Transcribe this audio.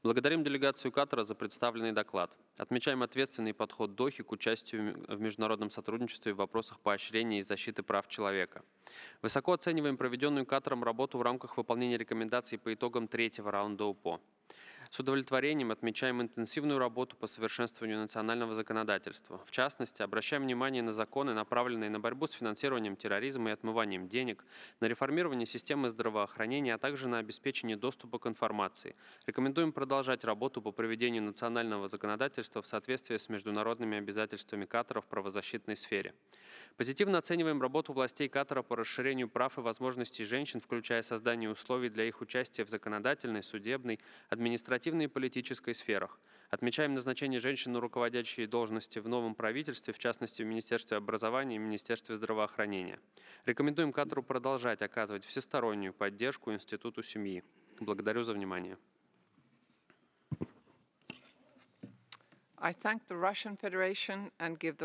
Благодарим делегацию Катара за представленный доклад. Отмечаем ответственный подход Дохи к участию в международном сотрудничестве в вопросах поощрения и защиты прав человека. Высоко оцениваем проведенную Катаром работу в рамках выполнения рекомендаций по итогам третьего раунда УПО. С удовлетворением отмечаем интенсивную работу по совершенствованию национального законодательства. В частности, обращаем внимание на законы, направленные на борьбу с финансированием терроризма и отмыванием денег, на реформирование системы здравоохранения, а также на обеспечение доступа к информации. Рекомендуем продолжать работу по проведению национального законодательства в соответствии с международными обязательствами Катара в правозащитной сфере. Позитивно оцениваем работу властей Катара по расширению прав и возможностей женщин, включая создание условий для их участия в законодательной, судебной, административной и политической сферах. Отмечаем назначение женщин на руководящие должности в новом правительстве, в частности в Министерстве образования и Министерстве здравоохранения. Рекомендуем Катару продолжать оказывать всестороннюю поддержку Институту семьи. Благодарю за внимание. I thank the Russian Federation and give the